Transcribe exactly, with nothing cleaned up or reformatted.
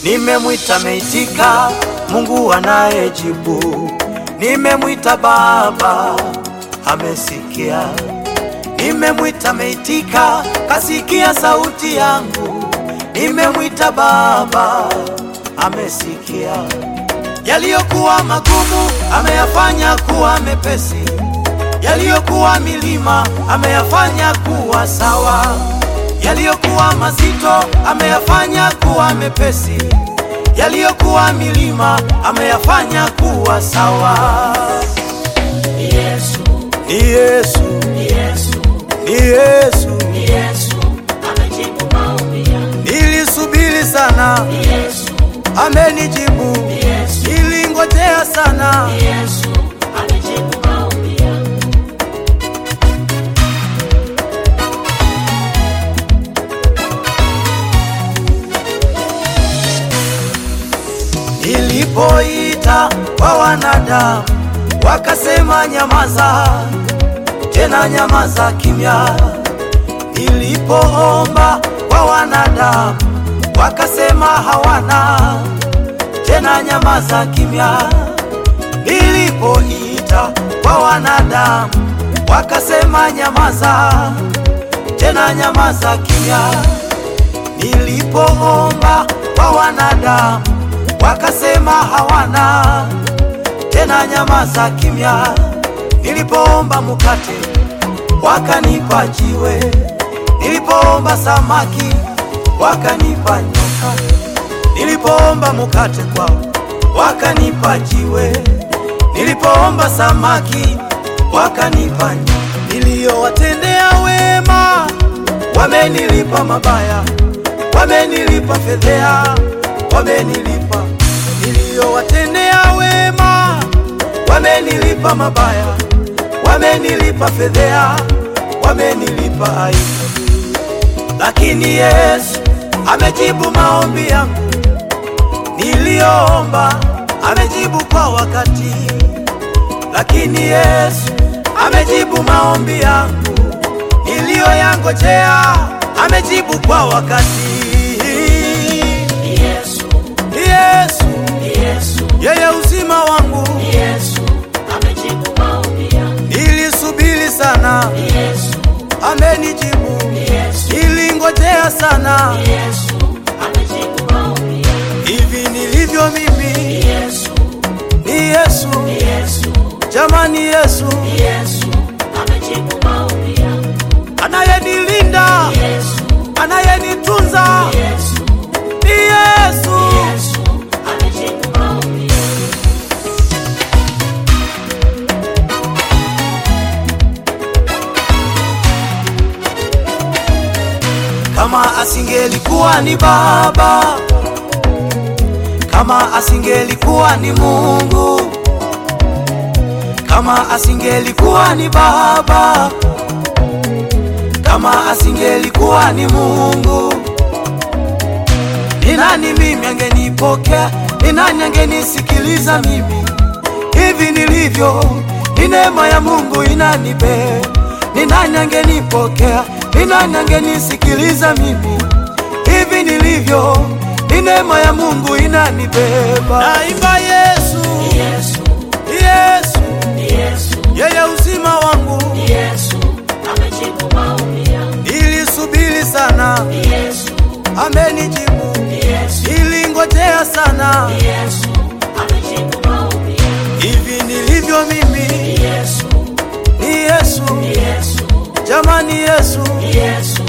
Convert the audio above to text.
Nimemwita meitika, Mungu anayejibu. Nimemwita Baba, amesikia. Nimemwita meitika, kasikia sauti yangu. Nimemwita Baba, amesikia. Yaliyokuwa magumu ameyafanya kuwa mepesi, yaliyokuwa milima ameyafanya kuwa sawa, yaliyokuwa mazito ameyafanya kuwa mepesi, yaliyokuwa milima ameyafanya kuwa sawa. Yesu, ni Yesu, Yesu, ni Yesu, Yesu amejibu maombi yangu. Nilisubiri sana, Yesu amenijibu. Yesu, nilingojea sana, Yesu amejibu maombi yangu. Nilipoita kwa wanadamu wakasema nyamaza, tena nyamaza kimya. Nilipoomba kwa wanadamu wakasema hawana, tena nyamaza kimya. Nilipoita kwa wanadamu wakasema nyamaza, tena nyamaza kimya. Nilipoomba kwa wanadamu wakasema hawana, tena nyamaza kimya. Nilipoomba mkate wakanipa jiwe, nilipoomba samaki wakanipa nyoka. Nilipoomba mkate kwao wakanipa jiwe, nilipoomba samaki wakanipa nyoka. Niliyowatendea wema wamenilipa mabaya, wamenilipa fedhea, wamenilipa. Niliyowatendea wema wamenilipa mabaya, wamenilipa fedhea, wamenilipa aibu. Lakini Yesu amejibu maombi yangu niliyoomba, amejibu kwa wakati. Lakini Yesu amejibu maombi yangu niliyoyangojea, amejibu kwa wakati. Yesu, Yesu, Yesu, yeye uzima wangu. Yesu amejibu maombi yangu. Nilisubiri sana, Yesu, amenijibu. Yesu, Nilingojea sana, Yesu amejibu maombi yangu. hivi nilivyo mimi. Yesu, Ni Yesu, Yesu, jamani Yesu, Yesu amejibu maombi yangu. anayenilinda, Yesu, anayenitunza, Yesu, ni Yesu. Yesu amejibu maombi yangu. Kama asingelikuwa ni Baba, kama asingelikuwa ni Mungu, kama asingelikuwa ni Baba, kama asingelikuwa ni Mungu, ni nani mimi angenipokea? Ni nani angenisikiliza mimi hivi nilivyo? Ni neema ya Mungu inanibeba. Ni nani angenipokea? Ni nani angenisikiliza mimi hivi nilivyo? Ni neema ya Mungu inanibeba. Naimba Yesu, Yesu, Yesu, Yesu, yeye uzima wangu. Yesu amejibu maombi yangu. Nilisubiri sana, Yesu, amenijibu. Yesu, Nilingojea sana, Yesu amejibu maombi yangu. hivi nilivyo mimi. Yesu, Ni Yesu, Yesu, jamani Yesu, Yesu